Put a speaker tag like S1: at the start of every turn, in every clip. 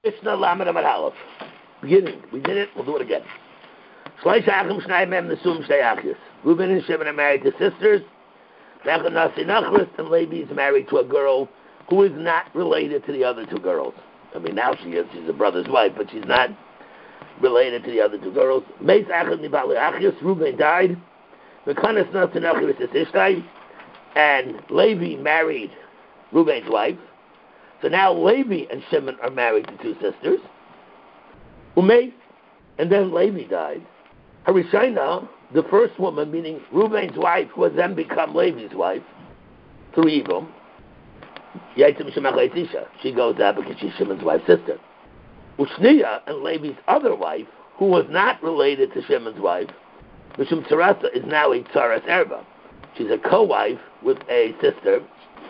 S1: Mishnah Lamed Amud Aleph. Beginning. We did it. We'll do it again. Shleish Achim Shnai Mem Nesum Shnei Achis. Reuben and Shimon are married to sisters. Rechel Nasi Nachris, and Levi is married to a girl who is not related to the other two girls. I mean, now she is. She's a brother's wife, but she's not related to the other two girls. Meis Achim Nibali Achis. Reuben died. Mekanis Nasi Nachris is Ishtai, and Levi married Reuben's wife. So now Levi and Shimon are married to two sisters. Umeis, and then Levi died. Harishayna, the first woman, meaning Reuben's wife, who has then become Levi's wife, through Yibum, she goes out because she's Shimon's wife's sister. Ushniya, and Levi's other wife, who was not related to Shimon's wife, Mishum Teresa, is now a Tzaras Erba. She's a co-wife with a sister.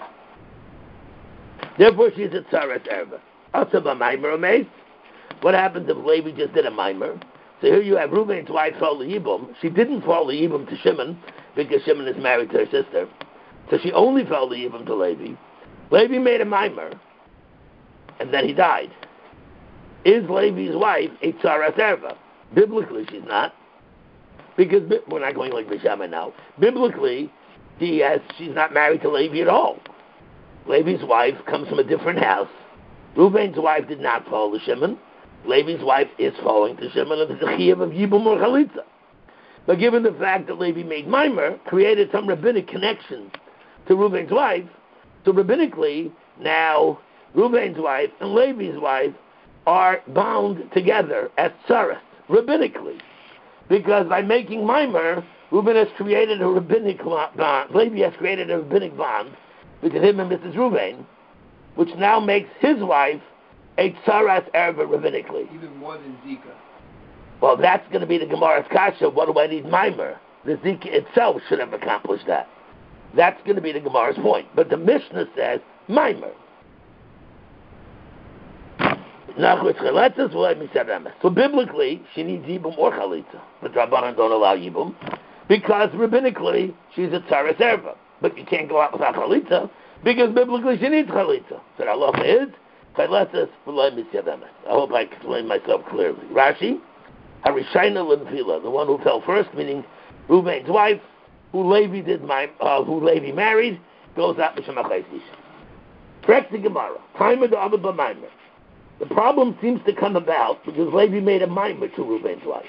S1: Therefore, she's a Tzaras Erba. Asaba Maimer Umeis. What happens if Levi just did a Maimer? So here you have Reuben's wife fall the Yibum. She didn't fall the Yibum to Shimon because Shimon is married to her sister. So she only fell the Yibum to Levi. Levi made a Maimer, and then he died. Is Levi's wife a Tzaras Erba? Biblically, she's not. Because we're not going like Bishama now. Biblically, she's not married to Levi at all. Levi's wife comes from a different house. Reuben's wife did not fall to Shimon. Levi's wife is falling to Shimon, and it's a chiyuv of Yibum or Chalitza. But given the fact that Levi made Maimer, created some rabbinic connection to Reuben's wife, so rabbinically, now Reuben's wife and Levi's wife are bound together as tzaras, rabbinically. Because by making Maimer, Reuben has created a rabbinic bond, Levi has created a rabbinic bond between him and Mrs. Reuben, which now makes his wife a Tzaras Erba rabbinically.
S2: Even more than Zika.
S1: Well, that's going to be the Gemara's Kasha. What do I need Maimer? The Zika itself should have accomplished that. That's going to be the Gemara's point. But the Mishnah says Maimer. So biblically, she needs Yibum or Chalitza. But Rabbanan don't allow Yibum. Because rabbinically, she's a Tzaras Erba. But you can't go out without Chalitza. Because biblically, she needs Chalitza. So the halacha is I hope I explained myself clearly. Rashi, Harishayna Limfila, the one who fell first, meaning Reuben's wife, who Levi married, goes out Mishamachais Isha. Correct the Gemara. The problem seems to come about because Levi made a Maimer to Reuben's wife.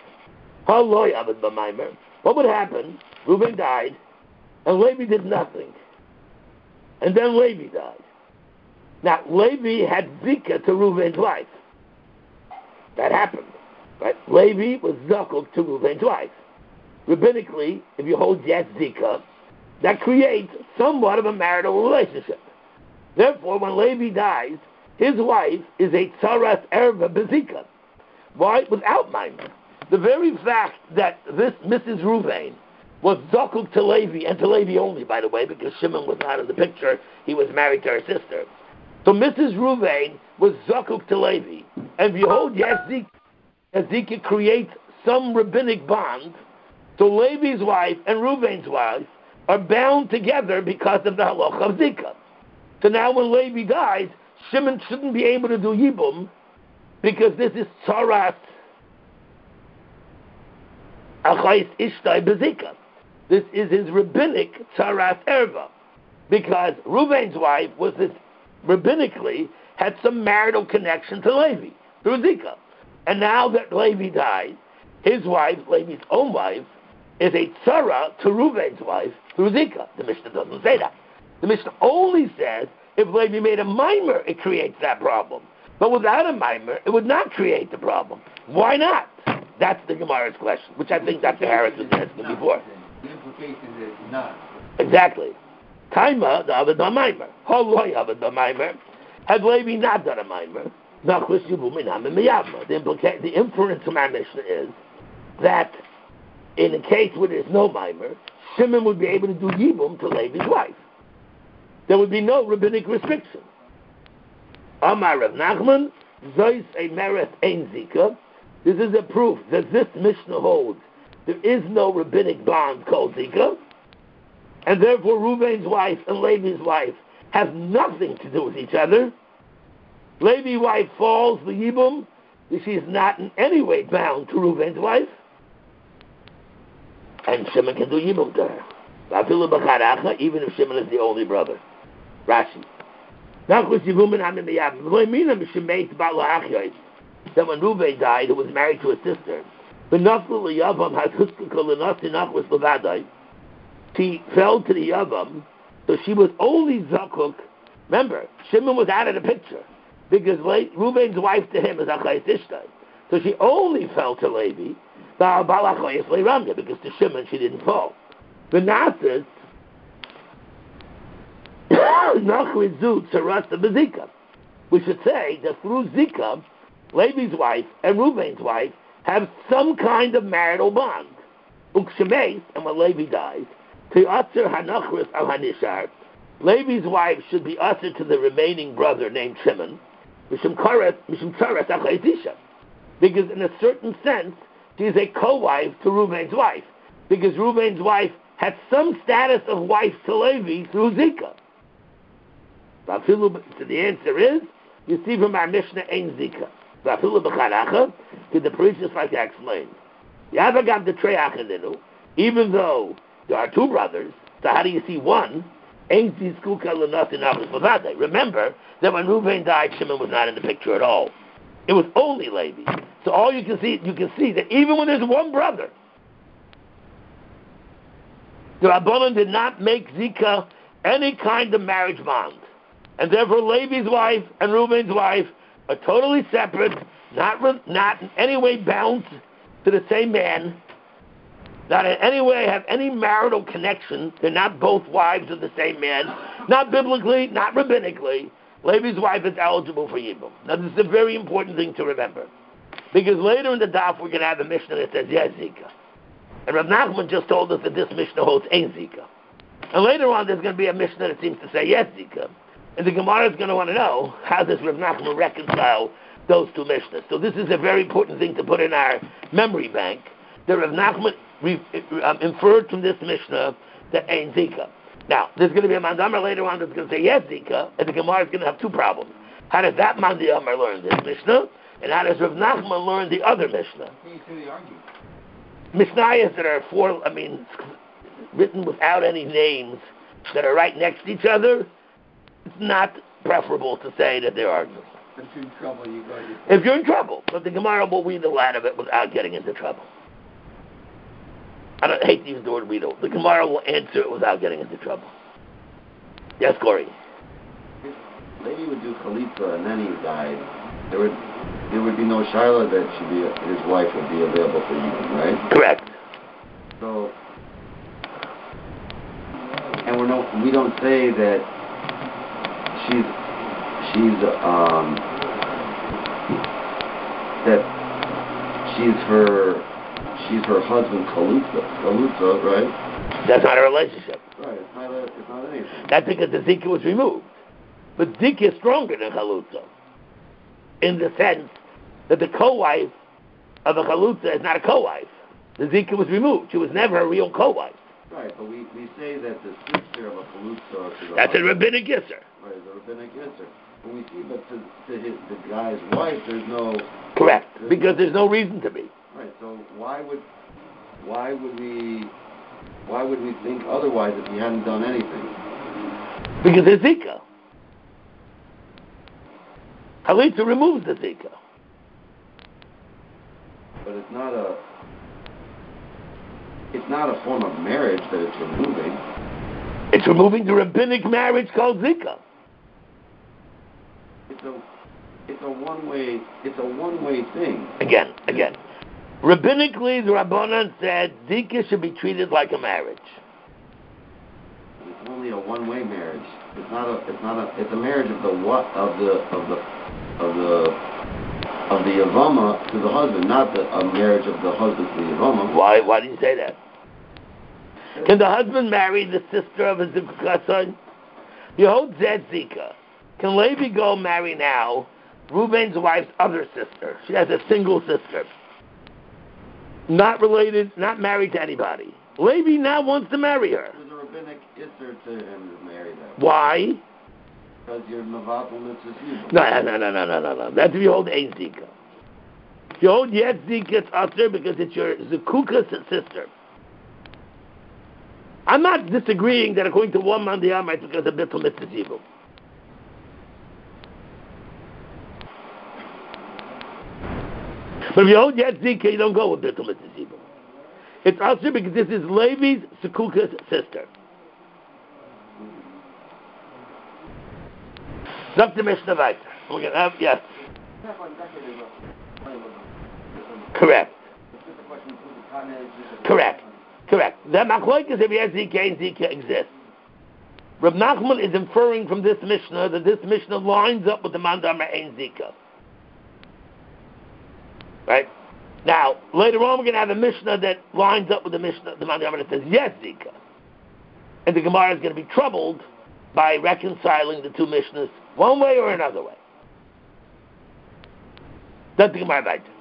S1: What would happen? Reuben died, and Levi did nothing. And then Levi died. Now, Levi had Zika to Reuben's wife. That happened. Right? Levi was Zakuk to Reuben's wife. Rabbinically, if you hold yes Zika, that creates somewhat of a marital relationship. Therefore, when Levi dies, his wife is a Tzaras Erva Bezika. Why? Without Maimer. The very fact that this Mrs. Reuben was Zakuk to Levi, and to Levi only, by the way, because Shimon was not in the picture, he was married to her sister. So Mrs. Reuben was Zakuk to Levi. And if you hold Zika creates some rabbinic bond, so Levi's wife and Reuben's wife are bound together because of the halacha of Zika. So now when Levi dies, Shimon shouldn't be able to do Yibum because this is Tzaras Achais Ishtai Bezika. This is his rabbinic Tzaras Erva. Because Reuben's wife was this rabbinically had some marital connection to Levi through Zika. And now that Levi died, his wife, Levi's own wife, is a tzara to Reuben's wife through Zika. The Mishnah doesn't say that. The Mishnah only says if Levi made a Maimer, it creates that problem. But without a Maimer, it would not create the problem. Why not? That's the Gemara's question, which I think Dr. Harris was asking before.
S2: The implication is not.
S1: Exactly. Taima, the Avad Maimer. Haloi Avad Maimer. Had Levi not done a Maimer, the inference from our Mishnah is that in a case where there's no Maimer, Shimon would be able to do Yibum to Levi's wife. There would be no rabbinic restriction. Amar Rav Nachman, Zois Eimeret Ein Zika. This is a proof that this Mishnah holds there is no rabbinic bond called Zika, and therefore Reuben's wife and Levi's wife have nothing to do with each other. Levi's wife falls the Yibum, she is not in any way bound to Reuven's wife, and Shimon can do Yibum to her. Even if Shimon is the only brother. Rashi. That when Reuven died, who was married to a sister, she fell to the Yavam, so she was only Zakuk. Remember, Shimon was out of the picture, because Reuven's wife to him is Achayis Ishtai. So she only fell to Levi, because to Shimon she didn't fall. The Nasis, we should say that through Zika, Levi's wife and Reuven's wife have some kind of marital bond. And when Levi dies, Levi's wife should be ushered to the remaining brother named Shimon, because in a certain sense, she is a co-wife to Reuven's wife, because Reuven's wife had some status of wife to Levi through Zika. So the answer is, you see from our Mishnah, Ein Zika. The priest is like I explained. Even though there are two brothers, so how do you see one? Remember that when Reuven died, Shimon was not in the picture at all. It was only Levi. So all you can see that even when there's one brother, the Rabbanan did not make Zika any kind of marriage bond. And therefore Levi's wife and Reuven's wife are totally separate, not in any way bound to the same man, not in any way have any marital connection. They're not both wives of the same man, not biblically, not rabbinically. Levi's wife is eligible for Yibum. Now this is a very important thing to remember, because later in the daf we're going to have a Mishnah that says yes Zika. And Rav Nachman just told us that this Mishnah holds Ein Zika. And later on there's going to be a Mishnah that seems to say yes Zika. And the Gemara is going to want to know, how does Rav Nachman reconcile those two Mishnahs? So this is a very important thing to put in our memory bank, that Rav Nachman inferred from this Mishnah that Ein Zika. Now, there's going to be a Mandamar later on that's going to say yes Zika, and the Gemara is going to have two problems. How does that Mandamar learn this Mishnah? And how does Rav Nachman learn the other Mishnah? Mishnayos that are written without any names, that are right next to each other, it's not preferable to say that they're arguing.
S2: If you're in trouble, you go.
S1: If you're in trouble, but the Gemara will read the line of it without getting into trouble. I hate to use the word read. The Gemara will answer it without getting into trouble. Yes, Corey.
S3: If Levi would do Chalitza and then he died, there would be no Shiloh that his wife would be available for Yibum, right?
S1: Correct.
S3: So, and we don't say that she's her husband Chalutza, right?
S1: That's not a relationship.
S3: Right, it's not anything.
S1: That's because the Zika was removed. But Zika is stronger than Chalutza, in the sense that the co-wife of a Chalutza is not a co-wife. The Zika was removed. She was never a real co-wife.
S3: Right, but we say that the sister of a Chalutza...
S1: That's a rabbinic Yisr.
S3: Right, the rabbinic Yisr. And we see, but to the guy's wife, there's no...
S1: Correct, because there's no reason to be.
S3: Right, so why would we think otherwise if he hadn't done anything?
S1: Because there's Zika. Chalitza removes the Zika.
S3: But it's not a form of marriage that it's removing.
S1: It's removing the rabbinic marriage called Zika.
S3: It's a one-way thing.
S1: Again. Rabbinically, the Rabbanan said Zika should be treated like a marriage.
S3: It's only a one-way marriage. It's a marriage of the Yavama to the husband, not a marriage of the husband to the Yavama.
S1: Why do you say that? Can the husband marry the sister of his son? Yehod Zed Zika. Can Levi go marry now Reuven's wife's other sister? She has a single sister. Not related, not married to anybody. Levi now wants to marry her.
S3: There's a rabbinic Isser to him to marry that.
S1: Why?
S3: Because you're Mavatal Mitzvah Yibum.
S1: No. That's if you hold Ein Zika. If you hold Yet Zika, it's Aser because it's your Zukuka's sister. I'm not disagreeing that according to one man, the Amar, it's because of Bittul Mitzvah Yibum. But if you hold Yet Zika, you don't go with Bittul Mitzvah Yibum. It's Aser because this is Levi's Zukuka's sister. Dr. Mishnah Weiter. We're going to have, yes. Correct. The Machloek is if yes, Zika and Zika exists. Reb Nachman is inferring from this Mishnah that this Mishnah lines up with the Mandamar Ein Zika. Right? Now, later on we're going to have a Mishnah that lines up with the Mishnah, the Mandamar that says yes, Zika. And the Gemara is going to be troubled by reconciling the two Mishnahs one way or another way. That's the Gemara Weiter.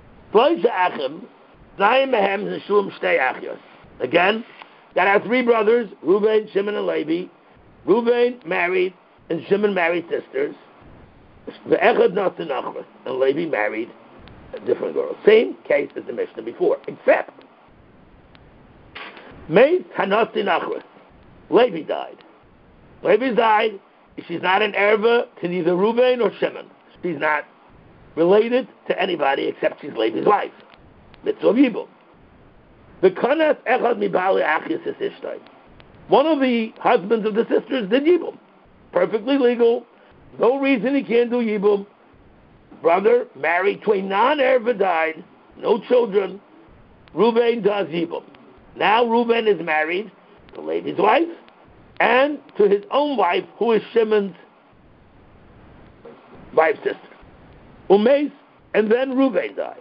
S1: Again, that are three brothers, Reuben, Shimon, and Levi. Reuben married, and Shimon married sisters. And Levi married a different girl. Same case as the Mishnah before, except Levi died. Levi died. She's not an erva to neither Reuben or Shimon. She's not related to anybody except she's Levi's wife. Mitzvah Yibum. The kanas echad mibali achis ishtay. One of the husbands of the sisters did Yibum. Perfectly legal. No reason he can't do Yibum. Brother married to a non-erva, died. No children. Reuben does Yibum. Now Reuben is married to Levi's wife and to his own wife, who is Shimon's wife's sister. Umeis, and then Reuben died.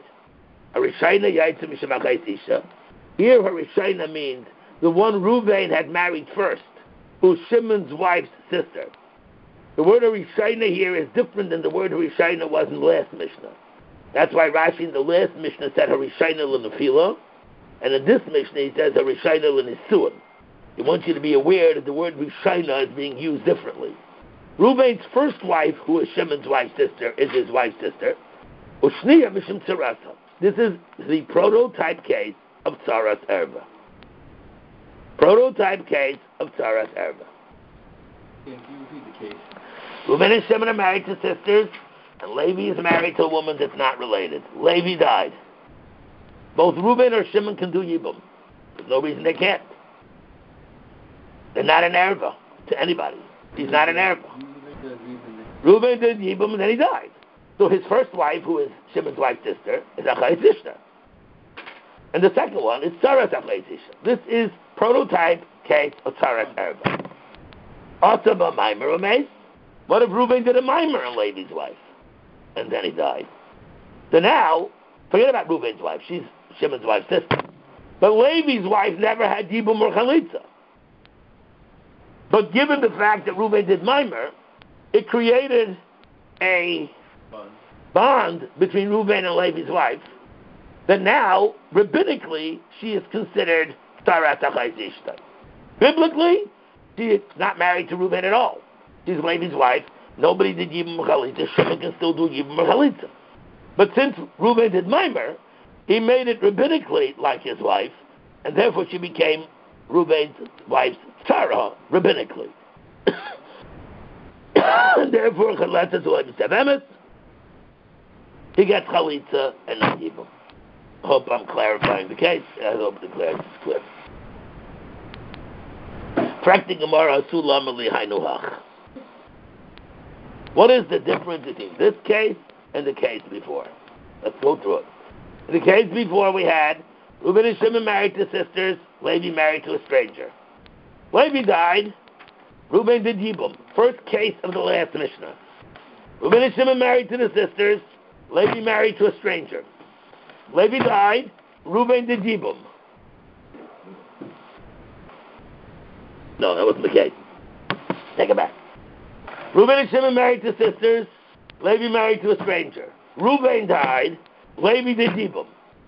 S1: Here, Harishayna means the one Reuben had married first, who's Shimon's wife's sister. The word Harishayna here is different than the word Harishayna was in the last Mishnah. That's why Rashi in the last Mishnah said Harishayna l'nefila, and in this Mishnah he says Harishayna l'nisuan. He wants you to be aware that the word Rishayna is being used differently. Reuben's first wife, who is Shimon's wife's sister, is his wife's sister. Ushniya mishum tzarasa. This is the prototype case of Tzaras Erba. Prototype case of Tzaras Erba.
S2: Can you repeat the case?
S1: Reuben and Shimon are married to sisters, and Levi is married to a woman that's not related. Levi died. Both Reuben or Shimon can do Yibum. There's no reason they can't. They're not an Erba to anybody. He's not an Erba. Reuben did Yibum and then he died. So his first wife, who is Shimon's wife's sister, is Achayis Ishna. And the second one is Tzaras Achayis Ishna. This is prototype case of Tzaras Erba. Atama Maimer Umeis. What if Reuben did a Maimer on Levi's wife? And then he died. So now, forget about Reuben's wife. She's Shimon's wife's sister. But Levi's wife never had Yibum or Chalitza. But given the fact that Reuben did Maimer, it created a bond between Reuben and Levi's wife, that now, rabbinically, she is considered Tzaras Achayis Ishta. Biblically, she is not married to Reuben at all. She's Levi's wife. Nobody did Yibum Chalitza. Shimon can still do Yibum Chalitza. But since Reuben did Maimer, he made it rabbinically like his wife, and therefore she became Reuben's wife's Tzara, rabbinically. And therefore, Chalitza to Levi's Emes, he gets Chalitza and not Yibum. I hope I'm clarifying the case. I hope the clarity is clear. What is the difference between this case and the case before? Let's go through it. In the case before, we had Reuben and Shimon married to sisters, Levi married to a stranger. Levi died, Reuben did Yibum. First case of the last Mishnah. Reuben and Shimon married to the sisters, Levi married to a stranger. Levi died, Reuben did Yibum. No, that wasn't the case. Take it back. Reuben and Shimon married to sisters, Levi married to a stranger. Reuben died, Levi did Yibum.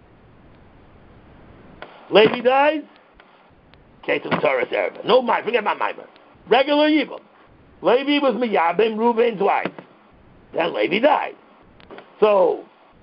S1: Levi dies, case of Tzaras Erba. No Maimer, forget about Maimer. Regular Yibum. Levi was Miyabim, Reuben's wife. Then Levi died. So,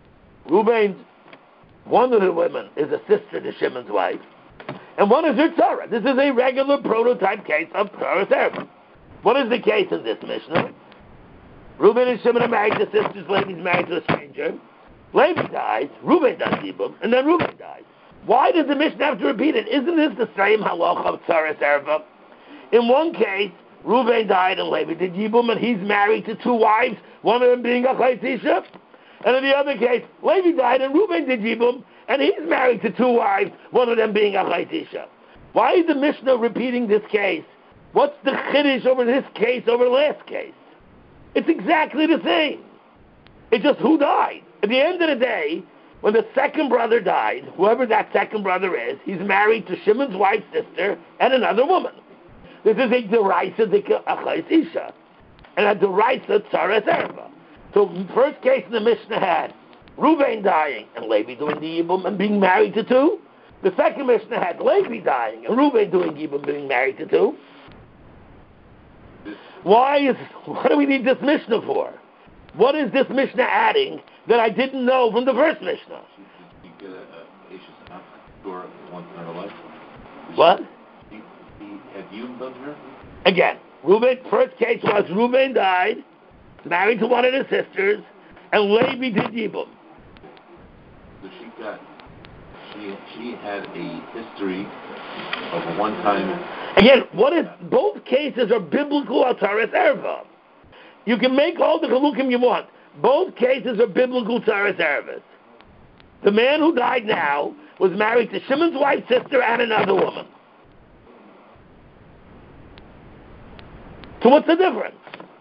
S1: one of the women is a sister to Shimon's wife, and one is her tzara. This is a regular prototype case of tzara erva. What is the case in this Mishnah? Reuben and Shimon are married to sisters, Levi's married to a stranger. Levi dies, Reuben does Yibum, and then Reuben dies. Why does the Mishnah have to repeat it? Isn't this the same halacha of tzara erva? In one case, Reuben died and Levi did Yibum, and he's married to two wives, one of them being a chaytisha. And in the other case, Levi died and Reuben did Yibum, and he's married to two wives, one of them being a chaytisha. Why is the Mishnah repeating this case? What's the chiddush over this case over the last case? It's exactly the same. It's just who died. At the end of the day, when the second brother died, whoever that second brother is, he's married to Shimon's wife's sister and another woman. This is a deraisa d'achayis isha, and a deraisa tzara erva. So the first case in the Mishnah had Reuben dying and Levi doing the Yibum and being married to two. The second Mishnah had Levi dying and Reuben doing Yibum being married to two. What do we need this Mishnah for? What is this Mishnah adding that I didn't know from the first Mishnah? What?
S4: Have you done her?
S1: Again, Reuben, first case was Reuben died, married to one of his sisters, and Levi did Yibum.
S4: So she had a history of a one-time.
S1: Again, both cases are biblical Ataras Erva. You can make all the Chalukim you want. Both cases are biblical Taras Ervas. The man who died now was married to Shimon's wife's sister and another woman. So what's the difference?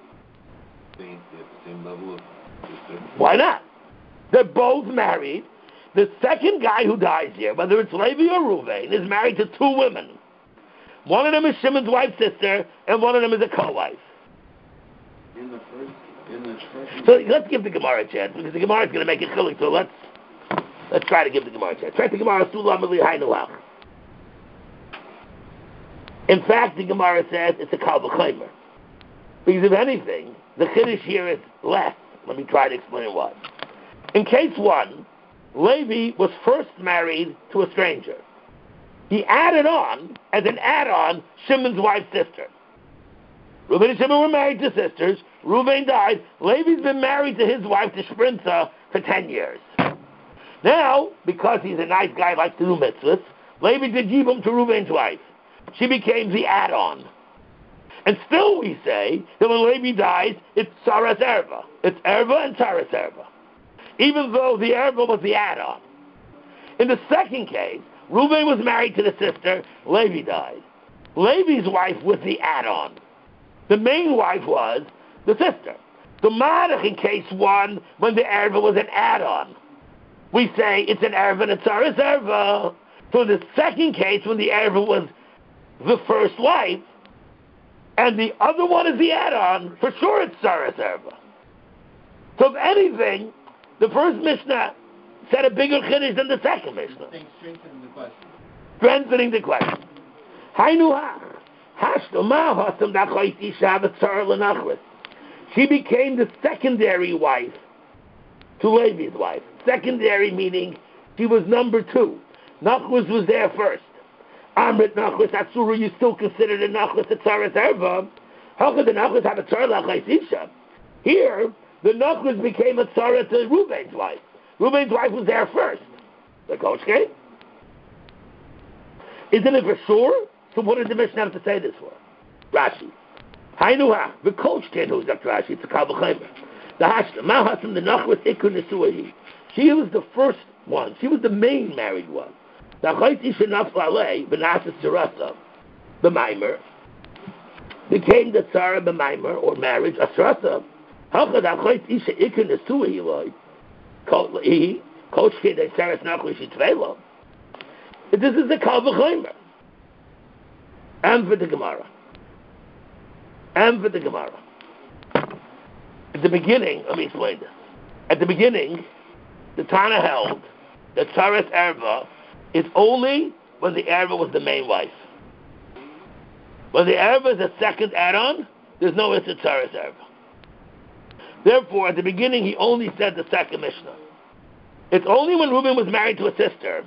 S4: Same level of sister.
S1: Why not? They're both married. The second guy who dies here, whether it's Levi or Reuven, is married to two women. One of them is Shimon's wife's sister, and one of them is a co-wife. So let's give the Gemara a chance, because the Gemara is going to make it chilling. So let's try to give the Gemara a chance. Try the Gemara Sulam Hainu. In fact, the Gemara says it's a Kal V'Chomer. Because if anything, the Chiddush here is less. Let me try to explain why. In case one, Levi was first married to a stranger. He added on, as an add-on, Shimon's wife's sister. Reuben and Shimon were married to sisters. Reuben died. Levi's been married to his wife, the Shprinza, for 10 years. Now, because he's a nice guy, likes to do mitzvahs, Levi did Yibum to Reuben's wife. She became the add-on. And still we say that when Levi dies, it's Tzaras Erva. It's Erva and Tzaras Erva. Even though the Erva was the add-on. In the second case, Reuben was married to the sister, Levi died. Levi's wife was the add-on. The main wife was the sister. The Madach in case one, when the Erva was an add-on. We say it's an Erva and a Tzaras Erva. So in the second case, when the Erva was the first wife, and the other one is the add-on, for sure it's Tzaras Erva. So if anything, the first Mishnah said a bigger Chiddush than the second Mishnah.
S2: Strengthening the question.
S1: Strengthening the question. She became the secondary wife to Levi's wife. Secondary meaning she was number two. Nachus was there first. Amrit Nachus Atsuru, you still considered a Nachus a Tzaras Erva. How could the Nachus have a Tzara L'Chayis Isha? Here, the Nachus became a Tzara to Reuben's wife. Reuben's wife was there first. The coach came. Isn't it for sure? So what did the Mishnah have to say this for? Rashi. Hainuha. The coach can't use up Rashi. It's a Kal V'Chomer. The Hashta. Mahasam the Nachus Ikur Nesuahi. She was the first one. She was the main married one. The Chayt Isha Nafla Alei, Benasas Tzarasa, the Maimer, became the Tzara B'Maimer, or marriage, Asrasa. Hachad HaChayt Isha Ikur Nesuahi Loi. Coach can't use Tzaras Nachus Yitvelo. This is the Kal V'Chomer. And for the Gemara. At the beginning, let me explain this. At the beginning, the Tana held that Tzaras Erva is only when the Erva was the main wife. When the Erva is a second add-on, there's no Issa Tzaras Erva. Therefore, at the beginning, he only said the second Mishnah. It's only when Reuben was married to a sister,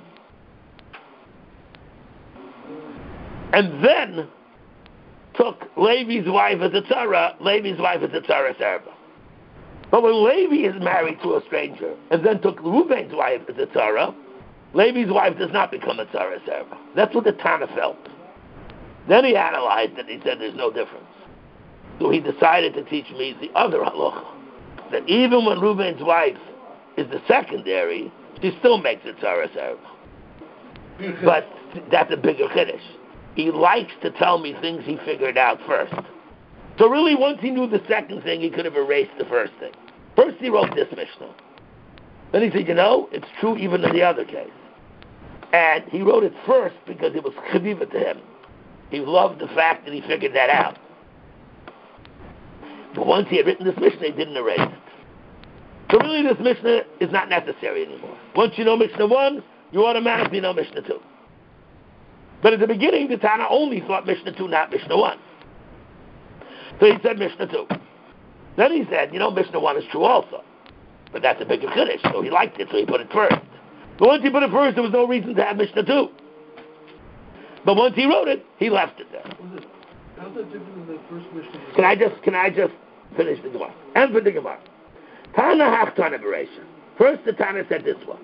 S1: and then took Levi's wife as a tzara, Levi's wife as a Tzaras Erva. But when Levi is married to a stranger, and then took Reuben's wife as a tzara, Levi's wife does not become a Tzaras Erva. That's what the Tana felt. Then he analyzed it, and he said there's no difference. So he decided to teach me the other halacha, that even when Reuben's wife is the secondary, she still makes it Tzaras Erva. But that's a bigger chiddush. He likes to tell me things he figured out first. So really, once he knew the second thing, he could have erased the first thing. First he wrote this Mishnah. Then he said, it's true even in the other case. And he wrote it first because it was chaviva to him. He loved the fact that he figured that out. But once he had written this Mishnah, he didn't erase it. So really, this Mishnah is not necessary anymore. Once you know Mishnah 1, you automatically know Mishnah 2. But at the beginning, the Tana only thought Mishnah 2, not Mishnah 1. So he said Mishnah 2. Then he said, Mishnah 1 is true also. But that's a bigger chiddush, so he liked it, so he put it first. But once he put it first, there was no reason to have Mishnah 2. But once he wrote it, he left it there.
S2: How's that different than the first Mishnah?
S1: Can I just finish the Gemara? And for the Gemara. Tana Hachtana Bereisha. First the Tana said this one.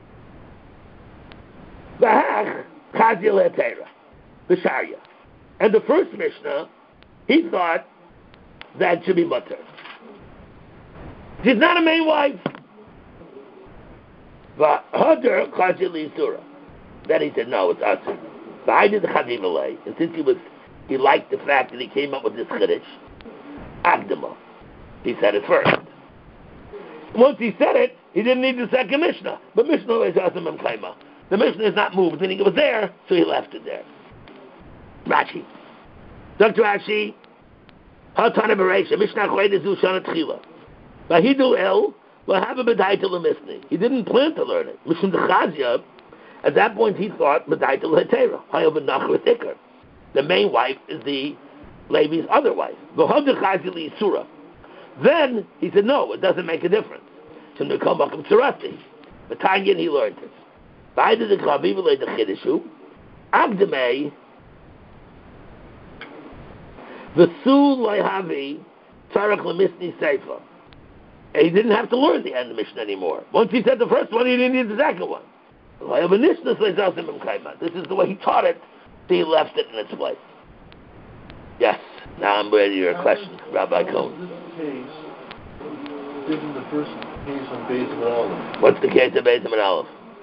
S1: V'hach Chazia Le'atera. B'sharya. And the first Mishnah, he thought that should be mutter. She's not a main wife. V'hadar Chazia Le'isura. Then he said, no, it's Asur. I did the Chaviv Alei. And since he liked the fact that he came up with this chiddush, Agdama. He said it first. Once he said it, he didn't need the second Mishnah. But Mishnah is Asim and Kaima. The Mishnah is not moved, meaning it was there, so he left it there. Rashi. Dr. Rashi, Hatana Bereisha, Mishnah Chayde Zu Shana Tchila. Vahidu El, Vahava B'daita L'misni. He didn't plan to learn it. Mishum D'chazia, at that point he thought B'daita L'hetera. Hayav B'nachar Thicker. The main wife is the Levi's other wife. V'hav D'chazia L'Yisura. Then he said, no, it doesn't make a difference. But Tanyan, he learned it. By the Chaviv Alei the Chiddushu, Agdamei, V'sul Leihavi, Tzarech L'misni Seifa. And he didn't have to learn the end of the Mishnah anymore. Once he said the first one, he didn't need the second one. This is the way he taught it, so he left it in its place. Yes, now I'm ready to your question, Rabbi Cohen.
S2: Given the first case on Beis and Aleph.
S1: What's the case of Beis and Aleph?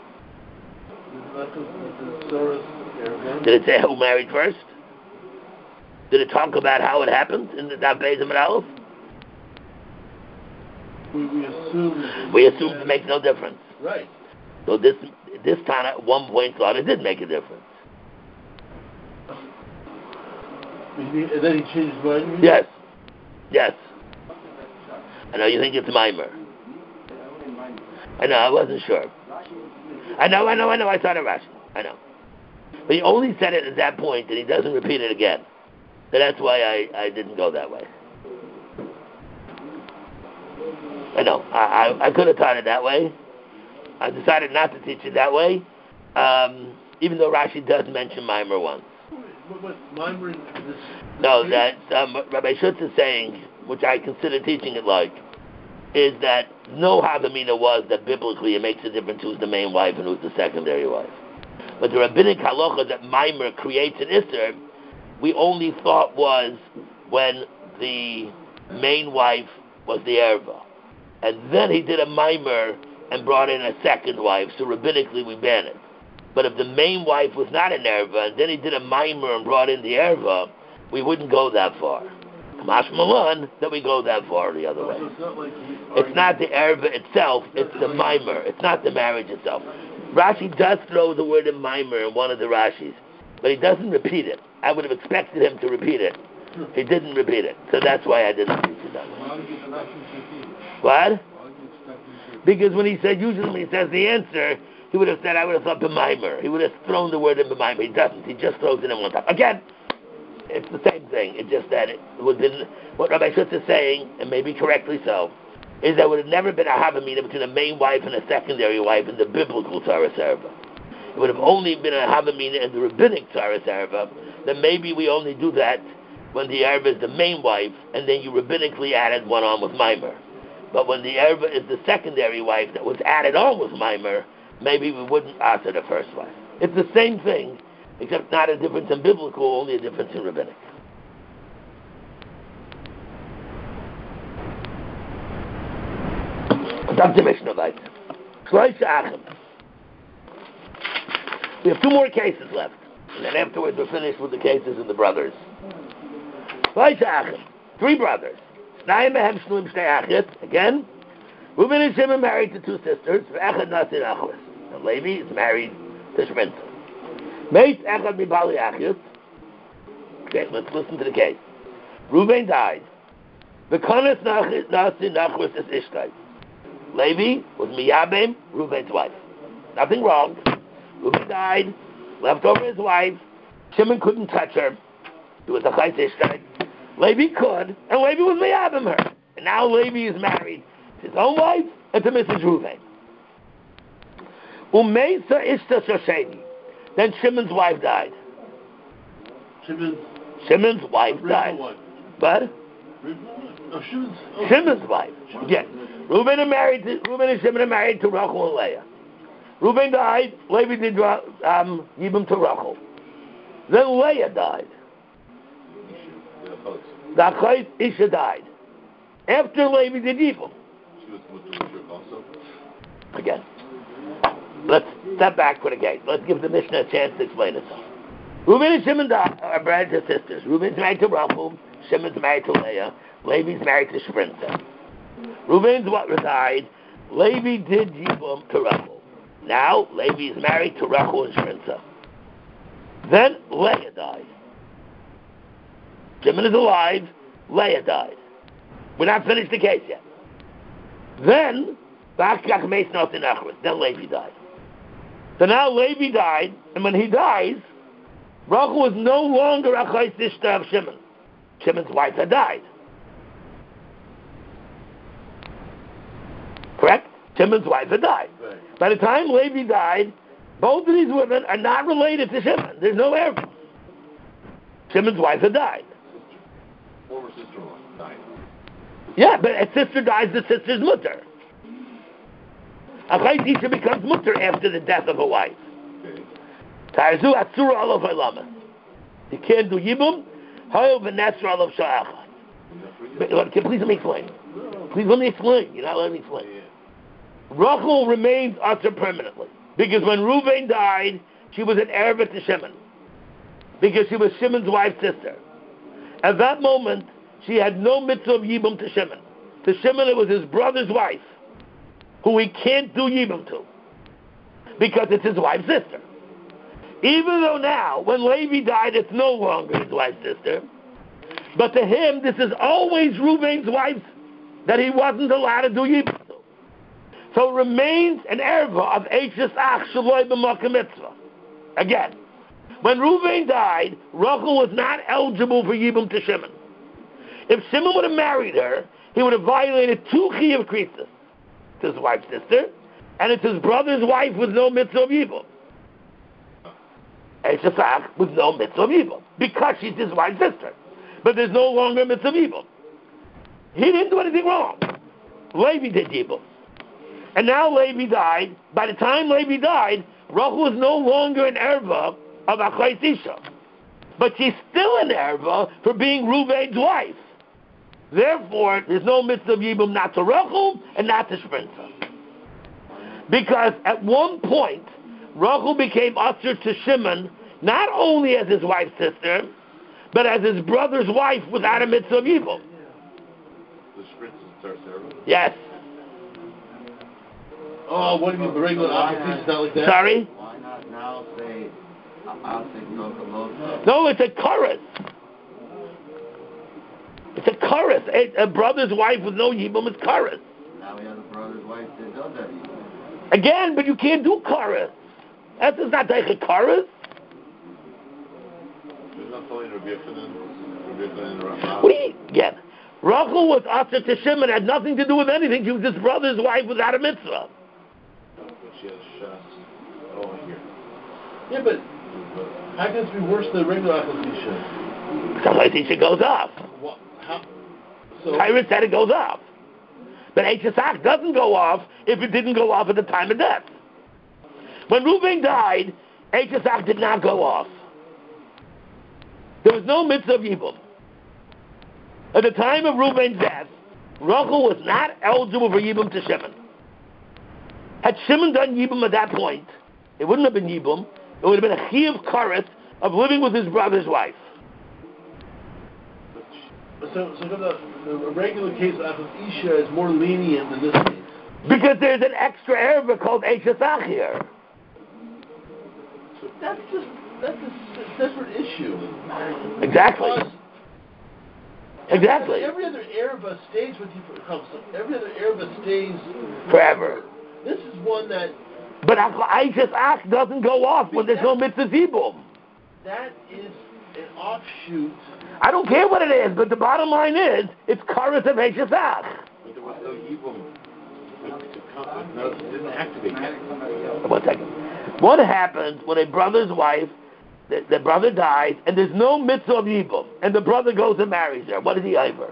S1: Did it say who married first? Did it talk about how it happened in that Beis and Aleph? We assume it makes no difference.
S2: Right.
S1: So this Tana at one point thought it did make a difference.
S2: And then he changed his mind?
S1: Yes. I know you think it's Maimer. I know, I wasn't sure. I know, I thought it Rashi. I know. But he only said it at that point, and he doesn't repeat it again. So that's why I didn't go that way. I know. I could have taught it that way. I decided not to teach it that way, even though Rashi does mention Maimer once.
S2: What Maimer in this?
S1: No, that Rabbi Schutz is saying, which I consider teaching it like, is that no Havamina was that biblically it makes a difference who's the main wife and who's the secondary wife. But the rabbinic halacha that Maimer creates an Isser, we only thought was when the main wife was the Erva. And then he did a Maimer and brought in a second wife, so rabbinically we ban it. But if the main wife was not an Erva, and then he did a Maimer and brought in the Erva, we wouldn't go that far. Kamash Malan, that we go that far the other way. It's not the Erva itself, it's the Maimer. It's not the marriage itself. Rashi does throw the word in Maimer in one of the Rashis, but he doesn't repeat it. I would have expected him to repeat it. He didn't repeat it, so that's why I didn't teach it that way. What? Because when he said, usually when he says the answer, he would have said, I would have thought B'maimer. He would have thrown the word in B'maimer. He doesn't. He just throws it in one time. Again, it's the same thing. It's just that what Rabbi Schutz is saying, and maybe correctly so, is there would have never been a havamina between a main wife and a secondary wife in the biblical Tzaras Erva. It would have only been a havamina in the rabbinic Tzaras Erva. Then maybe we only do that when the Erva is the main wife, and then you rabbinically added one on with Maimer. But when the Erva is the secondary wife that was added on with Maimer, maybe we wouldn't answer the first wife. It's the same thing, except not a difference in biblical, only a difference in rabbinic. We have two more cases left, and then afterwards we're finished with the cases of the brothers. Three brothers. Again, Reuben and Shimon married to two sisters. And Levi is married to Shminza. Okay, let's listen to the case. Reuben died. The is Ishtai. Levi was Miyabim, Reuben's wife. Nothing wrong. Reuben died, left over his wife. Shimon couldn't touch her. He was a Chayz Ishtai. Levi could, and Levi was Miyabim her. And now Levi is married to his own wife and to Mrs. Reuven. Umeisa Ishta Shosheni. Then Shimon's wife died. Shimon's wife died. But Shimon's wife. Yes. Reuben and Shimon are married to Rachel and Leah. Reuben died. Levi did Yibam to Rachel. Then Leah died. The Achayis Isha died. After Levi did Yibam.
S4: She was Mutter also.
S1: Again. Let's step back for the case. Let's give the Mishnah a chance to explain itself. Reuben and Shimon are brothers and sisters. Reuben's married to Rachel. Shimon's married to Leah. Levi's married to Shprinza. Reuben's died. Levi did Yibam to Rachel. Now Levi is married to Rachel and Shprinza. Then Leah died. Shimon is alive. Leah died. We're not finished the case yet. Then Levi died. So now Levi died, and when he dies, Rachel was no longer a Chayz Ishta of Shimon. Shimon's wife had died. Correct? Shimon's wife had died. Right. By the time Levi died, both of these women are not related to Shimon. There's no heir. Shimon's wife had died.
S4: Former sister-in-law died.
S1: Yeah, but a sister dies, the sister's mutter. A Chayz Isha becomes mutter after the death of a wife. Tarzu Atzura Alav Hailama. You can't do Yibum. Hayel V'Nesra Alav Sha'achad. Please let me explain. Please let me explain. You're not letting me explain. Rachel remains Asur permanently. Because when Reuven died, she was an Erva to Shimon. Because she was Shimon's wife's sister. At that moment, she had no mitzvah of Yibum to Shimon. To Shimon, it was his brother's wife, who he can't do Yibum to. Because it's his wife's sister. Even though now, when Levi died, it's no longer his wife's sister. But to him, this is always Reuven's wife that he wasn't allowed to do Yibum to. So it remains an erva of Eishes Ach Shaloi B'Makom Mitzvah. Again, when Reuven died, Rachel was not eligible for Yibum to Shimon. If Shimon would have married her, he would have violated two Chiyuv Krisis. It's his wife's sister, and it's his brother's wife with no mitzvah of Yibum. Eishes Ach with no mitzvah of Yibum, because she's his wife's sister. But there's no longer a mitzvah of Yibum. He didn't do anything wrong. Levi did Yibum. And now Levi died. By the time Levi died, Rachel was no longer an erva of Achayis Isha. But she's still an erva for being Reuven's wife. Therefore, there's no mitzvah of Yibum not to Rachel and not to Shprinza. Because at one point, Rachel became Asur to Shimon, not only as his wife's sister, but as his brother's wife without a mitzvah of Yibum.
S4: The Shprinza is Sarah?
S1: Yes.
S2: Oh, what do you mean, the regular opposite is not like that?
S1: Sorry?
S3: Why not now say, I'll take no.
S1: No, it's a chorus. It's a chorus. A brother's wife with no Yibum is chorus.
S3: Now we have a brother's wife that does have Yibum.
S1: Again, but you can't do chorus. That is not like a chorus.
S4: There's not telling her
S1: What do you mean? Again, Rachel was usher to Shimon, had nothing to do with anything. She was his brother's wife without a mitzvah.
S2: Yeah, but how can this be worse than regular Achas Isha?
S1: Somebody thinks it goes up.
S2: What? How? So
S1: Tyrus said it goes off. But Eishesach doesn't go off if it didn't go off at the time of death. When Reuben died, Eishesach did not go off. There was no mitzvah of Yibum. At the time of Reuben's death, Rachel was not eligible for Yibum to Shimon. Had Shimon done Yibum at that point, it wouldn't have been Yibum. It would have been a chiyuv karet of living with his brother's wife.
S2: So the regular case of Achas Isha is more lenient than this case.
S1: Because there's an extra erva called Eishesach here.
S2: That's a separate issue.
S1: Exactly. Exactly.
S2: Every other erva stays with you every other erva stays
S1: forever.
S2: This is one that.
S1: But Eishesach doesn't go off when there's no mitzvah zibum.
S2: That is an offshoot.
S1: I don't care what it is, but the bottom line is, it's karet of Eishesach.
S4: But there was no yibum to come. No, it didn't activate yet.
S1: 1 second. What happens when a brother's wife, the brother dies, and there's no mitzvah of yibum, and the brother goes and marries her? What is he over?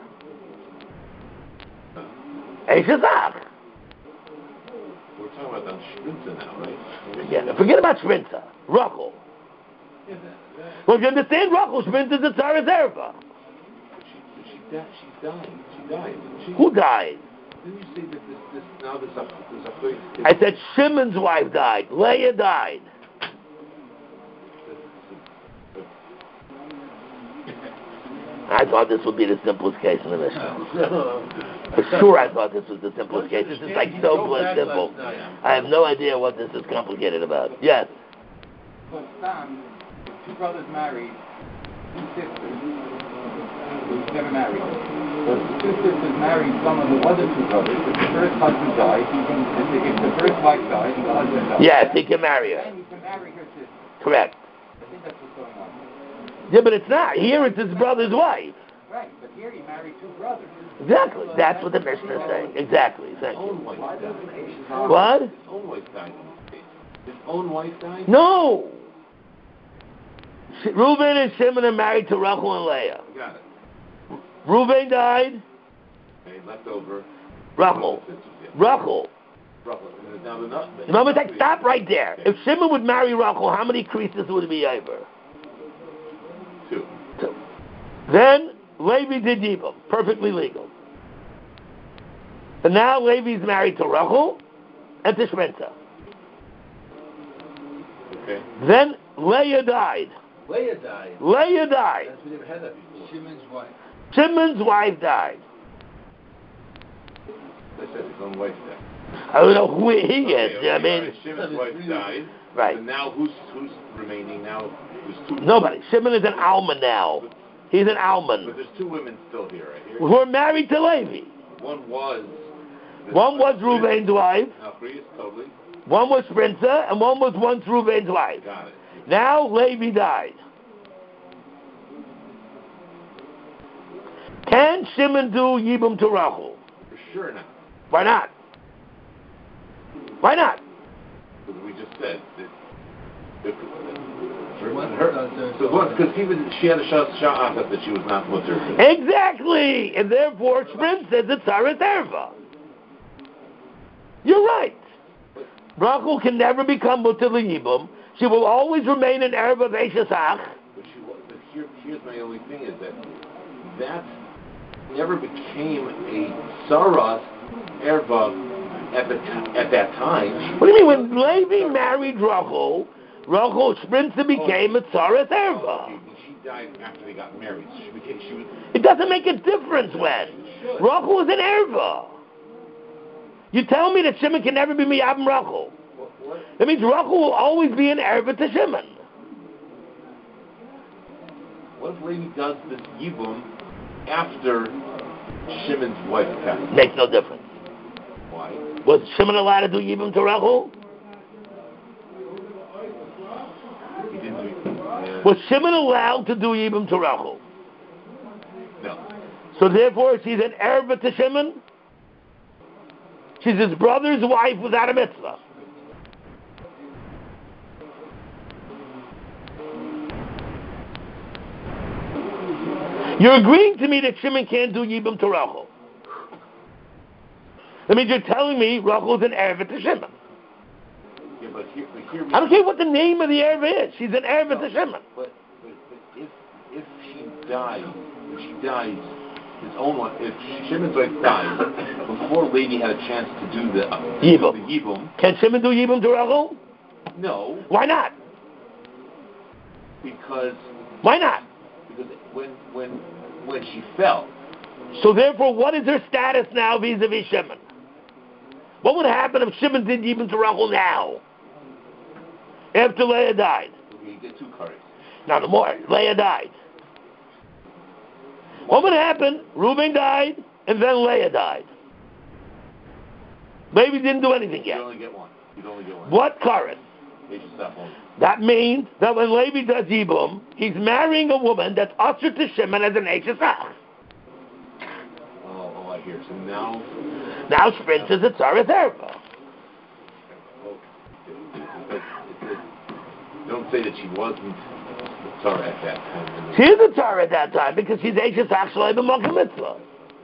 S1: Eishesach.
S4: We're talking about Shrinza now, right?
S1: Yeah, forget about Shrinza. Rachel. Well, if you understand Rachel, Shrinza is a Tzara Zerva.
S4: She died. She died.
S1: Who died?
S4: Didn't you say that there's a
S1: I said Shimon's wife died. Leah died. I thought this would be the simplest case in the Mishnah. For sure I thought this was the simplest case. This is like so simple. I have no idea what this is complicated about. Yes?
S5: But Sam, two brothers married, two sisters who never married. But the two sisters married someone who wasn't two brothers, but the first husband died. If the first wife died and the husband died.
S1: Yes, he can marry her.
S5: And he can marry her sister.
S1: Correct.
S5: I think that's what's going on.
S1: Yeah, but it's not. Here it's his brother's wife.
S5: Right, but here he married two brothers.
S1: Exactly. That's what the Mishnah is saying. Exactly. Thank you. What?
S4: His own wife died. His own wife died?
S1: No. Reuben and Shimon are married to Rachel and Leah.
S4: Got it.
S1: Reuben died.
S4: Okay, left over.
S1: Rachel. Rachel. Remember, stop right there. If Shimon would marry Rachel, how many creases would it be over?
S4: Two.
S1: Then Levi did Yibum, perfectly legal. And now Levi's married to Rachel and to Shrinza.
S4: Okay.
S1: Then Leah died.
S2: Leah died.
S1: Leah died.
S2: We never had that before.
S5: Shimon's wife.
S1: Shimon's wife died.
S4: They said his own wife died.
S1: I don't know who he is.
S4: Okay,
S1: I mean,
S4: right. Shimon's wife died.
S1: Right.
S4: And now who's remaining now? There's two.
S1: Nobody. Shimon is an alman now. He's an alman.
S4: But there's two women still here, right? Here.
S1: Who are married to Levi.
S4: One was
S1: Reuben's wife.
S4: Totally.
S1: One was Shrinza, and one was once Reuben's wife.
S4: Got it.
S1: Now Levi died. Can Shimon do Yibum to Rachel?
S4: For sure not.
S1: Why not? Why not?
S4: Because we just said that.
S2: Because
S4: she had a sha'afat that she was not mutter.
S1: Exactly, and therefore Shrin says it's Tzara Zerva. You're right. Rachel can never become mutter l'yibum. She will always remain an Arab of Eishesach.
S4: But here's my only thing is that never became a Sarah Erva at that time.
S1: What do you mean? When Levi married Rachel Shrinza became a Tzara Zerva.
S4: She died after they got married. She was.
S1: It doesn't make a difference when. Rachel is an Erva. You tell me that Shimon can never be Miyabim Rachel. That means Rachel will always be an Erva to Shimon.
S4: What if Levi does this Yibum after Shimon's wife passed?
S1: Makes no difference.
S4: Why?
S1: Was Shimon allowed to do Yibum to Rachel?
S4: He didn't do
S1: Was Shimon allowed to do Yibum to Rachel?
S4: No.
S1: So therefore she's an erva to Shimon? She's his brother's wife without a mitzvah. You're agreeing to me that Shimon can't do Yibum to Rachel. That means you're telling me Rachel is an erva to Shimon.
S4: Yeah, but here
S1: I don't care what the name of the erva is. She's an erva to Shimon.
S4: But if she dies, his own one, if Shimon's wife dies before Levi had a chance to do the Yibum,
S1: can Shimon do Yibum to Rachel?
S4: No.
S1: Why not?
S4: Because.
S1: Why not?
S4: Because when she fell.
S1: So therefore, what is her status now vis-a-vis Shimon? What would happen if Shimon did Yibum to Rachel now? After Leah died.
S4: Okay, you get two cards.
S1: Now no more. Leah died. What would happen? Reuben died, and then Leah died. Levi didn't do anything yet.
S4: You only get one.
S1: What current? That means that when Levi does Yibum, he's marrying a woman that's usher to Shimon as an Eishesach.
S4: Oh, I hear. So now
S1: Sprint is a Tzaras Erva.
S4: Don't say that she wasn't Tzara at that time.
S1: She is a Tzara at that time because she's Eishesach Shalei B'Malka Mitzvah.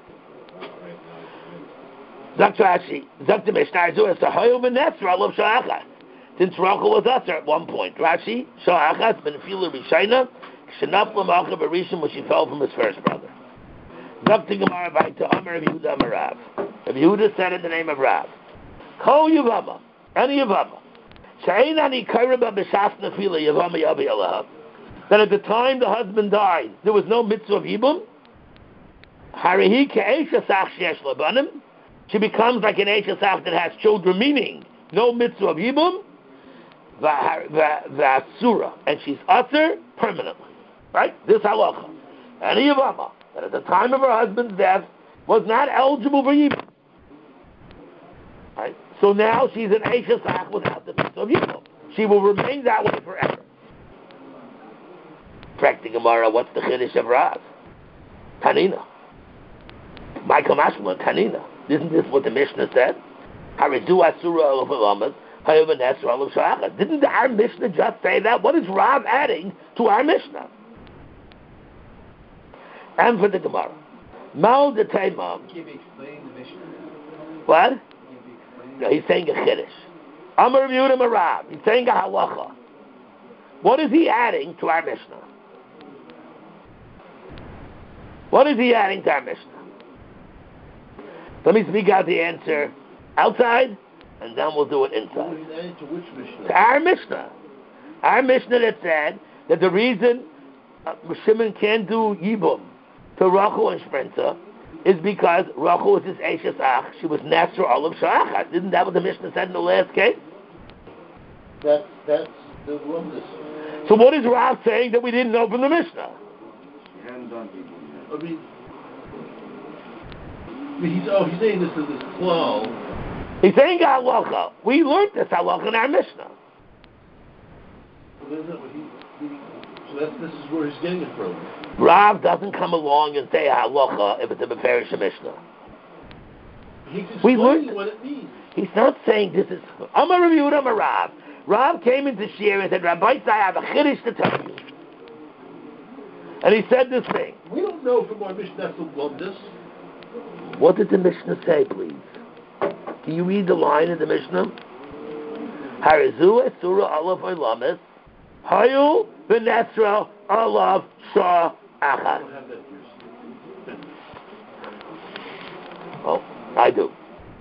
S1: Zakt Rashi, Zakt Mishnah Zu Es Hayu B'Netzra Alav Sha'achas. Since Rachel was usher at one point. Rashi, Sha'achas Ben Filu Rishayna, Shenaf L'Malka B'Rishon when she fell from his first brother. Zakt Gemara Vayta Amar Rav Yehuda Amar Rav. Rav Yehuda said in the name of Rav, Kol Yavama, any Yavama, She'ein Ani Kairaba B'Shas Nefila Yavama Yavi Alav. That at the time the husband died, there was no mitzvah of Yibum. Harihi Ke'eshasach Sheyesh Labanim. She becomes like an Eishesach that has children, meaning no mitzvah of Yibum. V'asura, and she's usher permanently. Right? This halacha. And Yavama, that at the time of her husband's death, was not eligible for Yibum. Right? So now she's an Eishesach without the mitzvah of Yibum. She will remain that way forever. Practic Gemara, what's the Chiddush of Rav? Tanina. Michael Mashma, Tanina. Isn't this what the Mishnah said? Haridu asura olav olamas, hayovan esra olav sha'achas. Didn't our Mishnah just say that? What is Rav adding to our Mishnah? And for the Gemara. Mal de Taimam.
S5: Can you explain the Mishnah?
S1: What? No, he's saying a Chiddush. Amar Rav Yehuda Rav. He's saying a halacha. What is he adding to our Mishnah? What is he adding to our Mishnah? Let me speak out the answer outside, and then we'll do it inside.
S2: He's adding to which Mishnah?
S1: To our Mishnah. Our Mishnah that said that the reason Shimon can't do Yibum to Rachel and Shprinza is because Rachel was his Eishesach. She was Nasser Olav Sha'achas. Isn't that what the Mishnah said in the last case?
S2: That's the Lumdus.
S1: So what is Rav saying that we didn't know from the Mishnah?
S3: She hadn't done Yibum yet.
S2: He's saying this is this klal.
S1: He's saying halacha. We learned this halacha in our Mishnah.
S2: So this is where he's getting it from.
S1: Rav doesn't come along and say halacha if it's a Beferish Mishnah.
S2: He's
S1: We
S2: explaining
S1: learned
S2: what it means.
S1: He's not saying this is. Amar Rav Yehuda Amar Rav. Rav came into Shir and said, Rabbi, I have a Chiddush to tell you. And he said this thing.
S2: We don't know from our Mishnah that's the Lumdus.
S1: What did the Mishnah say, please? Can you read the line in the Mishnah? Harizu esura alav olamis, hayu v'nesra alav shah achas. Oh, I do.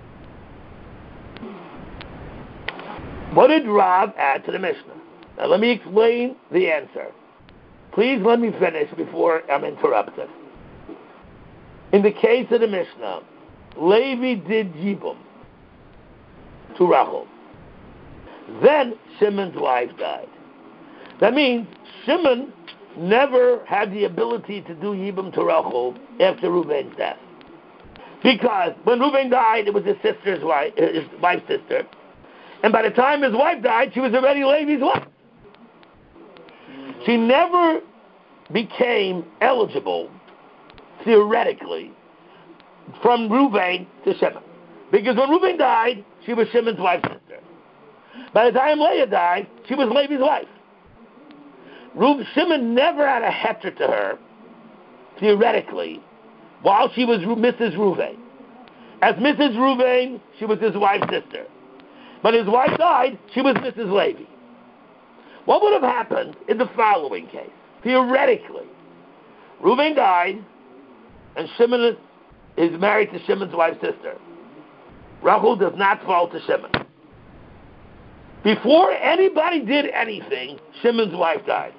S1: What did Rav add to the Mishnah? Now let me explain the answer. Please let me finish before I'm interrupted. In the case of the Mishnah, Levi did Yibum to Rachel. Then Shimon's wife died. That means Shimon never had the ability to do Yibum to Rachel after Reuben's death. Because when Reuben died, it was his sister's wife, his wife's sister. And by the time his wife died, she was already Levi's wife. she never became eligible, theoretically, from Reuven to Shimon. Because when Reuven died, she was Shimon's wife's sister. By the time Leah died, she was Levi's wife. Shimon never had a heter to her, theoretically, while she was Mrs. Reuven. As Mrs. Reuven, she was his wife's sister. When his wife died, she was Mrs. Levi. What would have happened in the following case? Theoretically, Reuven died, and Shimon is married to Shimon's wife's sister. Rachel does not fall to Shimon. Before anybody did anything, Shimon's wife died.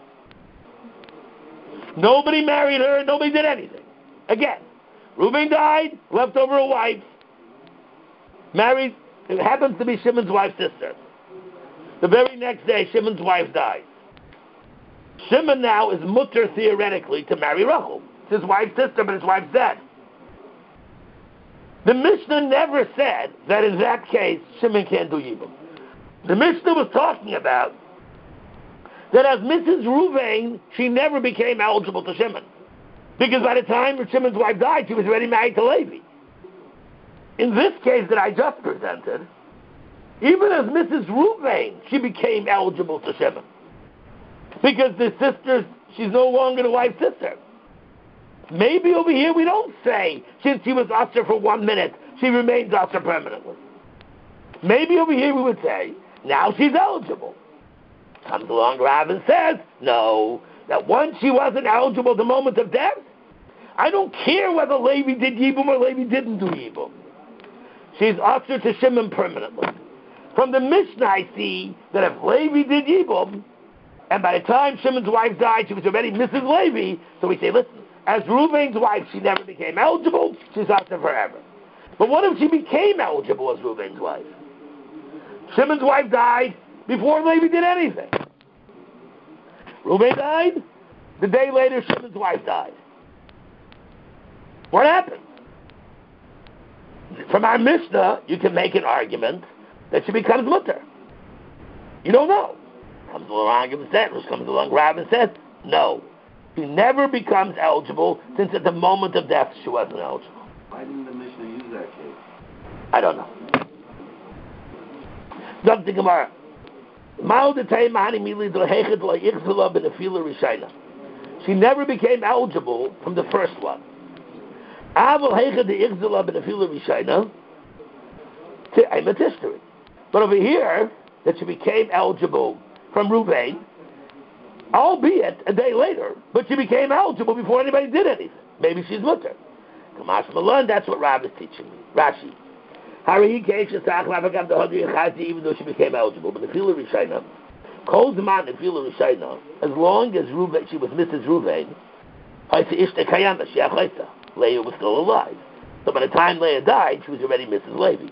S1: Nobody married her, nobody did anything. Again, Reuben died, left over a wife, married, it happens to be Shimon's wife's sister. The very next day, Shimon's wife dies. Shimon now is mutter theoretically to marry Rachel. It's his wife's sister, but his wife's dead. The Mishnah never said that in that case, Shimon can't do Yibum. The Mishnah was talking about that as Mrs. Reuven, she never became eligible to Shimon. Because by the time Shimon's wife died, she was already married to Levi. In this case that I just presented, even as Mrs. Reuven, she became eligible to Shimon. Because the sister, she's no longer the wife's sister. Maybe over here we don't say, since she was usher for 1 minute, she remains usher permanently. Maybe over here we would say, now she's eligible. Comes along Rav and says, no, that once she wasn't eligible at the moment of death, I don't care whether Levi did Yibum or Levi didn't do Yibum. She's usher to Shimon permanently. From the Mishnah I see that if Levi did Yibum, and by the time Shimon's wife died, she was already Mrs. Levi, so we say, listen, as Reuven's wife, she never became eligible, she's usher forever. But what if she became eligible as Reuven's wife? Shimon's wife died before Levi did anything. Reuven died. The day later, Shimon's wife died. What happened? From our Mishnah, you can make an argument that she becomes mutter. You don't know. Comes along and says, comes along Rav and says, no. She never becomes eligible since at the moment of death she wasn't eligible.
S3: Why didn't the Mishnah use that case?
S1: I don't know. Dr. Gemara. She never became eligible from the first one. But over here, that she became eligible from Reuven, albeit a day later, but she became eligible before anybody did anything. Maybe she's mutter. Kamash Malan, that's what Rav is teaching me. Rashi. Even though she became eligible, but the Nefila Rishayna, calls the man Nefila Rishayna, as long as Reuven, she was Mrs. Reuven, Leah was still alive. So by the time Leah died, she was already Mrs. Levi.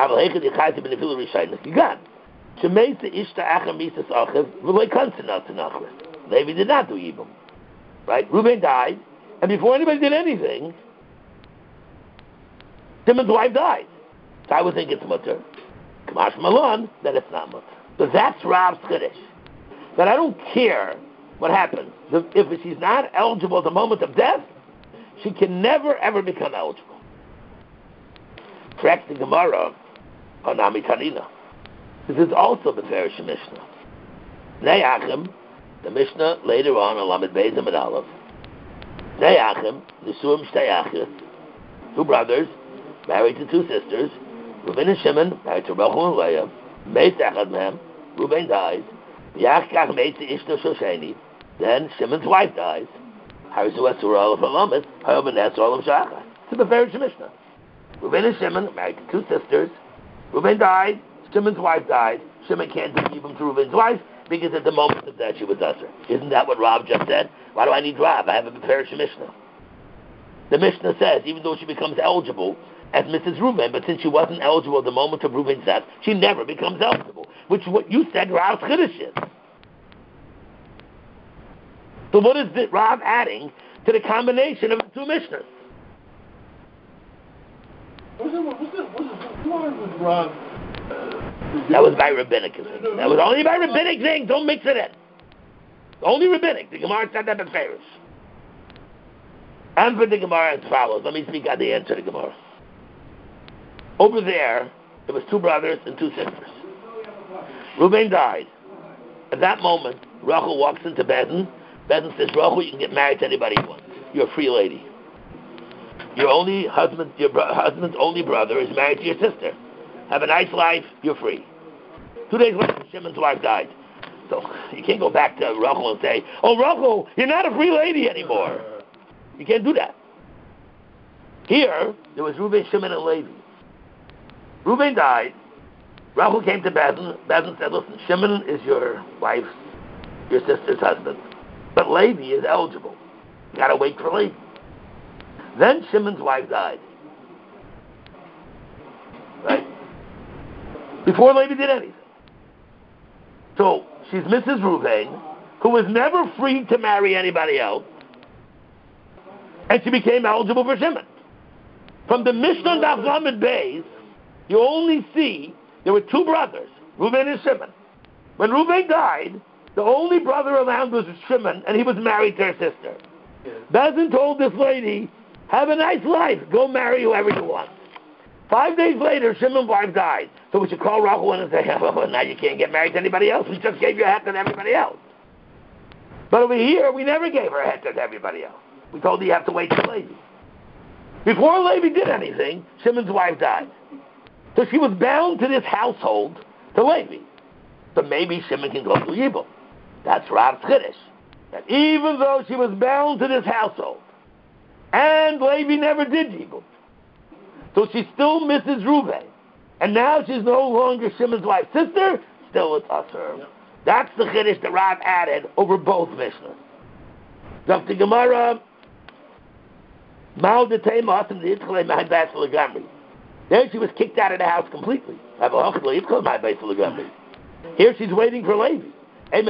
S1: Levi did not do Yibum. Right? Reuven died, and before anybody did anything, Shimon's wife died. So I would think it's mutter. Kamash Malon, then it's not mutter. So that's Rav's Chiddush. That I don't care what happens. If she's not eligible at the moment of death, she can never ever become eligible. Correct the Gemara on Ami Tanina. This is also the Farish Mishnah. Ne'achim, the Mishnah later on Lamed Beis and Aleph. Ne'achim, Nisuim Shteyachis, 2 brothers married to 2 sisters. Reuven and Shimon married to Rachel and Leah. Meis Echad Mehem, Reuven dies. Yachkach Meis Ishto Shosheni. Then Shimon's wife dies. Harisu Asura Aleph Alamis, Hayob Nes Olam Shachar. It's the Farish Mishnah. Reuven and Shimon married to 2 sisters. Reuven died. Shimon's wife died. Shimon can't do Yibum to Reuven's wife because at the moment of death she was usher. Isn't that what Rav just said? Why do I need Rav? I have a Farish Mishnah. The Mishnah says even though she becomes eligible as Mrs. Reuven, but since she wasn't eligible at the moment of Reuven's death, she never becomes eligible. Which is what you said Rav's Chiddush is. So what is the Rav adding to the combination of the 2 Mishnahs?
S2: Who was Rav?
S1: That was by rabbinic thing. That was only by rabbinic thing. Don't mix it in. Only rabbinic. The Gemara said that beferish. And for the Gemara as follows. Let me speak out the answer to the Gemara. Over there was 2 brothers and 2 sisters. Reuben died. At that moment, Rachel walks into Beden. Beden says, Rachel, you can get married to anybody you want. You're a free lady. Your husband's only brother is married to your sister. Have a nice life, you're free. 2 days later, Shimon's wife died. So you can't go back to Rachel and say, oh, Rachel, you're not a free lady anymore. You can't do that. Here, there was Reuben, Shimon, and Levi. Reuben died. Rachel came to Beden. Beden said, listen, Shimon is your wife's, your sister's husband. But Levi is eligible. You got to wait for Levi. Then Shimon's wife died. Right? Before Levi did anything. So, she's Mrs. Reuben, who was never free to marry anybody else, and she became eligible for Shimon. From the Mishnah Daf Lamed Beis, you only see there were 2 brothers, Reuben and Shimon. When Reuben died, the only brother around was Shimon, and he was married to her sister. Bezin told this lady, have a nice life, go marry whoever you want. 5 days later, Shimon's wife died. So we should call Rachel and say, oh, now you can't get married to anybody else. We just gave you a heter to everybody else. But over here, we never gave her a heter to everybody else. We told her you have to wait till Levi. Before Levi did anything, Shimon's wife died. So she was bound to this household to Levi. So maybe Shimon can go to Yibum. That's Rav's Chiddush. That even though she was bound to this household, and Levi never did Yibum, so she's still Mrs. Reuben. And now she's no longer Shimon's wife's sister, still it's Asur. Yep. That's the Chiddush that Rav added over both Mishnahs. Dr. Gemara, then she was kicked out of the house completely. Here she's waiting for Levi. Since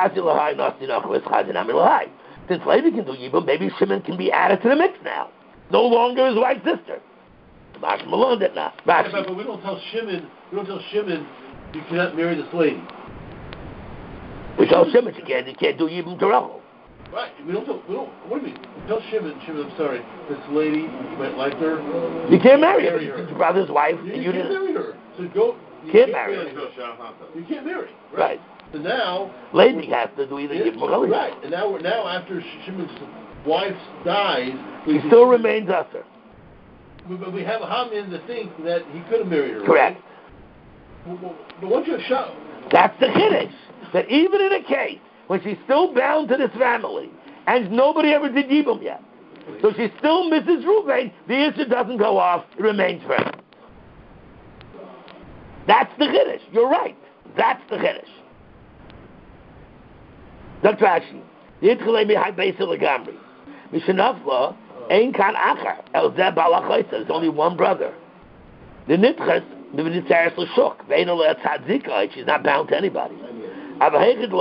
S1: Levi can do Yibum, maybe Shimon can be added to the mix now. No longer his wife's sister.
S2: But we don't tell Shimon you cannot marry this lady.
S1: We tell Shimon you can't do Yibum to Rachel.
S2: Right. What do you mean? Tell Shimon, I'm sorry, this lady, you might like her.
S1: You can't marry her. Your brother's wife.
S2: You can't marry her. So go.
S1: You can't marry her.
S2: You can't marry.
S1: Right.
S2: So now,
S1: Levi has to do either Yibum or Levi.
S2: Right. And now after Shimon's wife dies,
S1: he still remains Asur.
S2: But we have a Haman to think that he could have married her.
S1: Correct.
S2: Right? But once you show.
S1: That's the Chiddush. That even in a case when she's still bound to this family, and nobody ever did Yibum yet, so she's still Mrs. Reuben, the issue doesn't go off, it remains for her. That's the Chiddush. You're right. That's the Chiddush. Dr. Ashi, Mishnafla ain't kan achar, el zeh balachoysa, there's only one brother. The nitches, she's not bound to anybody. She's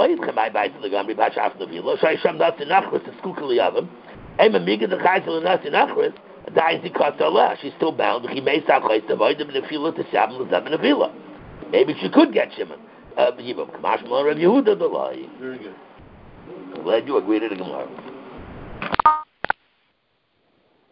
S1: still bound. Maybe she could get Shimon. Very good. Glad you agreed to the Gemara.